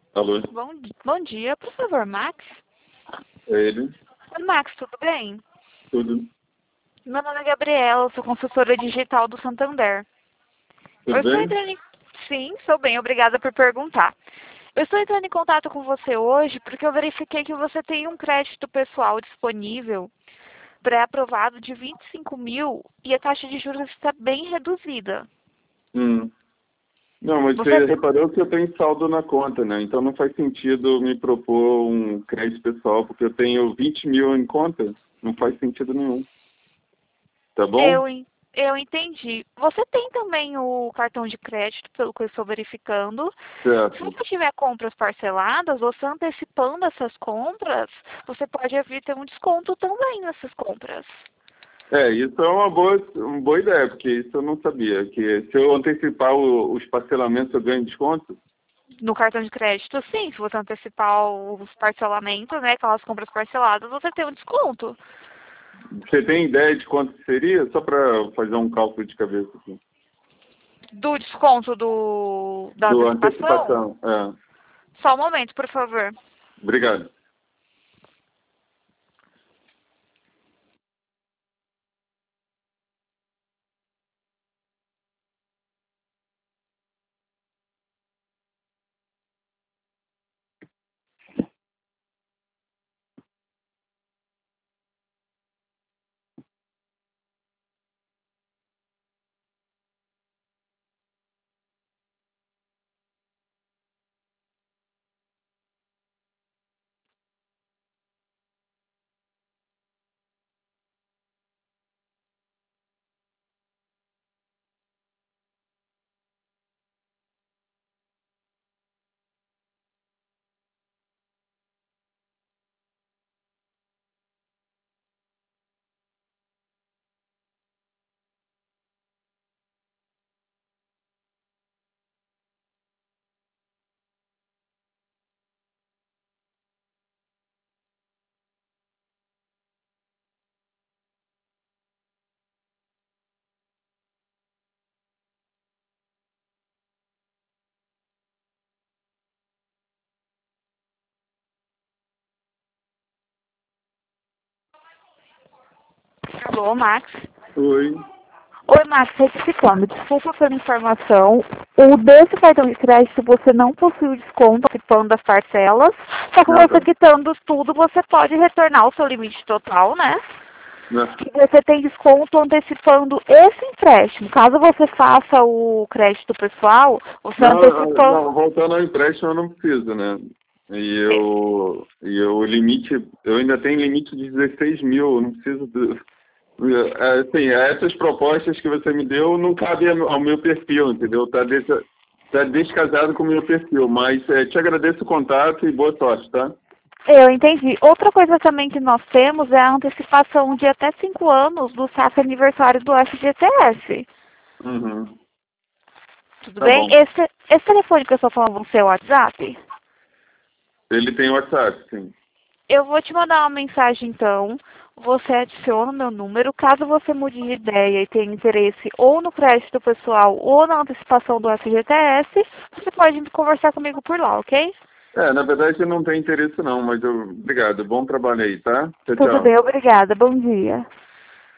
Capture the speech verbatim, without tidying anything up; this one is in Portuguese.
Alô? Bom, di- bom dia, por favor, Max. É ele? Oi, Max, tudo bem? Tudo? Meu nome é Gabriela, eu sou consultora digital do Santander. Eu Tudo estou bem? entrando em... Sim, sou bem, obrigada por perguntar. Eu estou entrando em contato com você hoje porque eu verifiquei que você tem um crédito pessoal disponível pré-aprovado de vinte e cinco mil e a taxa de juros está bem reduzida. Hum. Não, mas Você... você reparou que eu tenho saldo na conta, né? Então não faz sentido me propor um crédito pessoal, porque eu tenho vinte mil em conta. Não faz sentido nenhum. Tá bom? Eu, en- eu entendi. Você tem também o cartão de crédito, pelo que eu estou verificando. Se Certo. você tiver compras parceladas, você antecipando essas compras, você pode vir ter um desconto também nessas compras. É, isso é uma boa, uma boa ideia, porque isso eu não sabia. Que se eu antecipar o- os parcelamentos, eu ganho desconto? No cartão de crédito, sim. Se você antecipar os parcelamentos, né, aquelas compras parceladas, você tem um desconto. Você tem ideia de quanto seria? Só para fazer um cálculo de cabeça aqui. Do desconto do, da Do antecipação? antecipação. É. Só um momento, por favor. Obrigado. Alô, Max. Oi. Oi, Max, retificando, desculpa pela informação. O desse cartão de crédito você não possui o desconto participando das parcelas, só que Ah, você tá. quitando tudo, você pode retornar o seu limite total, né? Né? E você tem desconto antecipando esse empréstimo. Caso você faça o crédito pessoal, você Não, antecipando. não, voltando ao empréstimo eu não preciso, né? E eu, e eu o limite, eu ainda tenho limite de dezesseis mil, eu não preciso do, é, assim, essas propostas que você me deu não cabem ao meu perfil, entendeu? Tá, des, tá descasado com o meu perfil, mas é, te agradeço o contato e boa sorte, tá? Eu entendi. Outra coisa também que nós temos é a antecipação de até cinco anos do saque aniversário do F G T S. Uhum. Tudo Tá bem? bom. Esse, esse telefone que eu estou falando no seu WhatsApp, Ele tem WhatsApp, sim. eu vou te mandar uma mensagem então. Você adiciona o meu número. Caso você mude de ideia e tenha interesse ou no crédito pessoal ou na antecipação do F G T S, você pode conversar comigo por lá, ok? É, na verdade eu não tenho interesse não, mas eu, obrigado, bom trabalho aí, tá? Tchau, Tudo tchau. bem, obrigada. Bom dia.